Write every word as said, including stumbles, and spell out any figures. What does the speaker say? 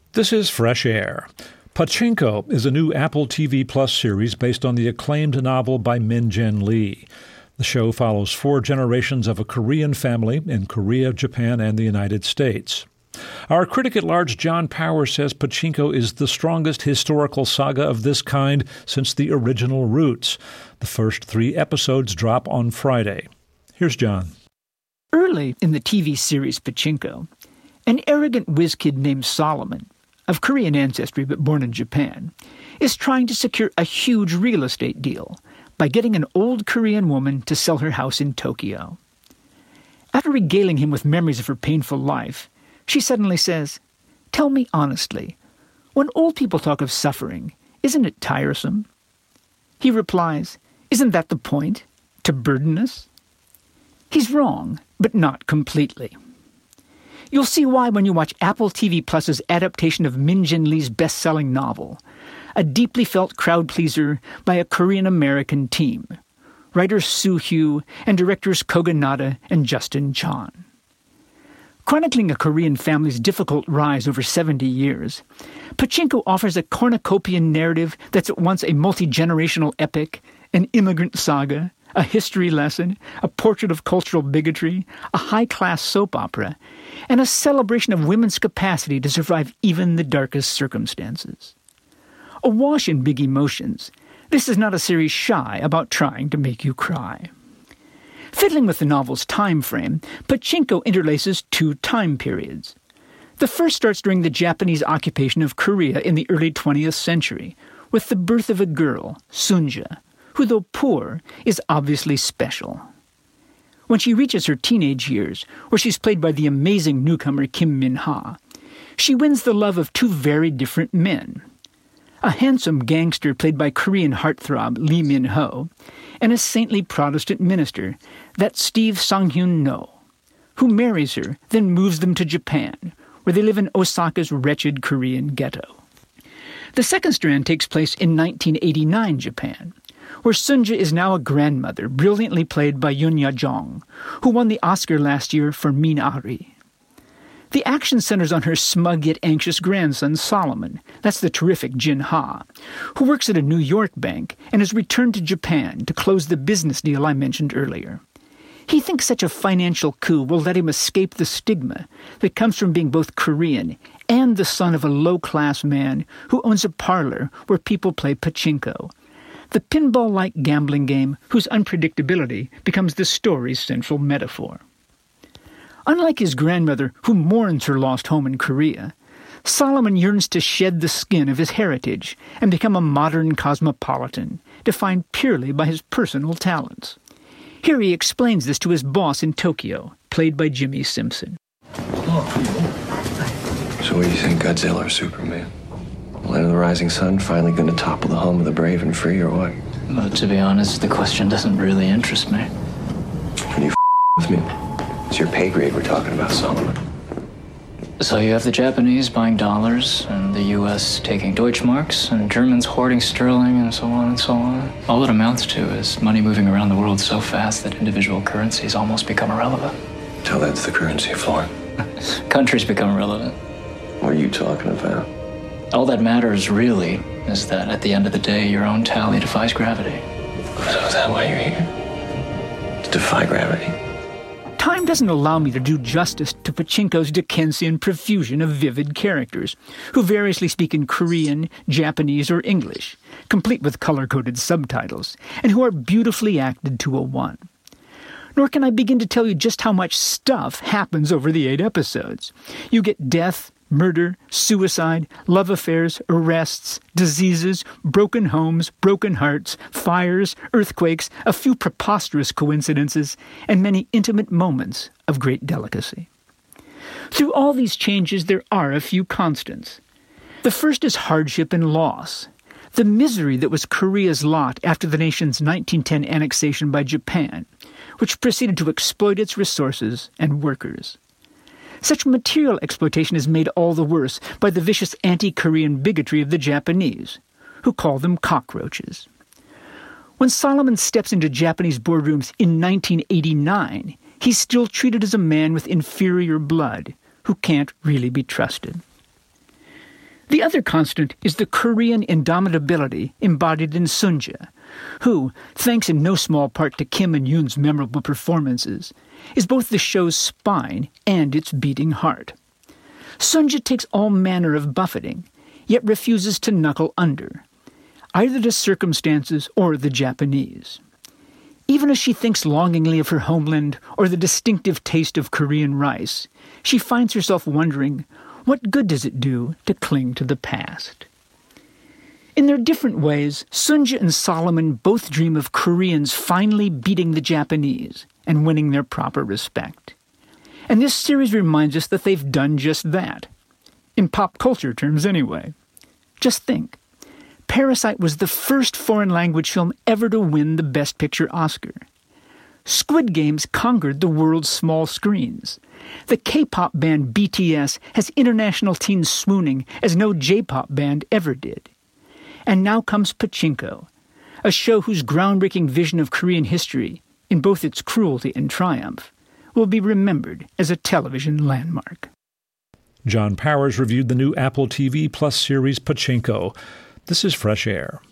This is Fresh Air. Pachinko is a new Apple T V Plus series based on the acclaimed novel by Min Jin Lee. The show follows four generations of a Korean family in Korea, Japan, and the United States. Our critic at large, John Power, says Pachinko is the strongest historical saga of this kind since the original Roots. The first three episodes drop on Friday. Here's John. Early in the T V series Pachinko, an arrogant whiz kid named Solomon, of Korean ancestry but born in Japan, is trying to secure a huge real estate deal by getting an old Korean woman to sell her house in Tokyo. After regaling him with memories of her painful life, she suddenly says, "Tell me honestly, when old people talk of suffering, isn't it tiresome?" He replies, "Isn't that the point? To burden us?" He's wrong, but not completely. You'll see why when you watch Apple T V Plus's adaptation of Min Jin Lee's best-selling novel, a deeply felt crowd-pleaser by a Korean-American team, writers Soo Hugh and directors Koga Nada and Justin Chon. Chronicling a Korean family's difficult rise over seventy years, Pachinko offers a cornucopian narrative that's at once a multi-generational epic, an immigrant saga, a history lesson, a portrait of cultural bigotry, a high-class soap opera, and a celebration of women's capacity to survive even the darkest circumstances. Awash in big emotions, this is not a series shy about trying to make you cry. Fiddling with the novel's time frame, Pachinko interlaces two time periods. The first starts during the Japanese occupation of Korea in the early twentieth century, with the birth of a girl, Sunja, who, though poor, is obviously special. When she reaches her teenage years, where she's played by the amazing newcomer Kim Min-ha, she wins the love of two very different men. A handsome gangster played by Korean heartthrob Lee Min-ho, and a saintly Protestant minister, that's Steve Sang-hyun-no, who marries her, then moves them to Japan, where they live in Osaka's wretched Korean ghetto. The second strand takes place in nineteen eighty-nine Japan, where Sunja is now a grandmother, brilliantly played by Yoon Ya-jong, who won the Oscar last year for Min-ari. The action centers on her smug yet anxious grandson, Solomon, that's the terrific Jin Ha, who works at a New York bank and has returned to Japan to close the business deal I mentioned earlier. He thinks such a financial coup will let him escape the stigma that comes from being both Korean and the son of a low-class man who owns a parlor where people play pachinko, the pinball-like gambling game whose unpredictability becomes the story's central metaphor. Unlike his grandmother, who mourns her lost home in Korea, Solomon yearns to shed the skin of his heritage and become a modern cosmopolitan, defined purely by his personal talents. Here he explains this to his boss in Tokyo, played by Jimmy Simpson. So what do you think, Godzilla or Superman? Land of the Rising Sun finally going to topple the home of the brave and free, or what? Well, to be honest, the question doesn't really interest me. Can you f*** with me? It's your pay grade we're talking about, Solomon. So you have the Japanese buying dollars, and the U S taking Deutschmarks, and Germans hoarding sterling, and so on and so on. All it amounts to is money moving around the world so fast that individual currencies almost become irrelevant. Tell that's the currency floor. Countries become irrelevant. What are you talking about? All that matters, really, is that at the end of the day, your own tally defies gravity. So is that why you're here? To defy gravity? Time doesn't allow me to do justice to Pachinko's Dickensian profusion of vivid characters, who variously speak in Korean, Japanese, or English, complete with color-coded subtitles, and who are beautifully acted to a one. Nor can I begin to tell you just how much stuff happens over the eight episodes. You get death, murder, suicide, love affairs, arrests, diseases, broken homes, broken hearts, fires, earthquakes, a few preposterous coincidences, and many intimate moments of great delicacy. Through all these changes, there are a few constants. The first is hardship and loss, the misery that was Korea's lot after the nation's nineteen ten annexation by Japan, which proceeded to exploit its resources and workers. Such material exploitation is made all the worse by the vicious anti-Korean bigotry of the Japanese, who call them cockroaches. When Solomon steps into Japanese boardrooms in nineteen eighty-nine, he's still treated as a man with inferior blood, who can't really be trusted. The other constant is the Korean indomitability embodied in Sunja, who, thanks in no small part to Kim and Yoon's memorable performances, is both the show's spine and its beating heart. Sunja takes all manner of buffeting, yet refuses to knuckle under, either to circumstances or the Japanese. Even as she thinks longingly of her homeland or the distinctive taste of Korean rice, she finds herself wondering, what good does it do to cling to the past? In their different ways, Sunja and Solomon both dream of Koreans finally beating the Japanese and winning their proper respect. And this series reminds us that they've done just that. In pop culture terms, anyway. Just think. Parasite was the first foreign language film ever to win the Best Picture Oscar. Squid Games conquered the world's small screens. The K-pop band B T S has international teens swooning as no J-pop band ever did. And now comes Pachinko, a show whose groundbreaking vision of Korean history, in both its cruelty and triumph, will be remembered as a television landmark. John Powers reviewed the new Apple T V Plus series Pachinko. This is Fresh Air.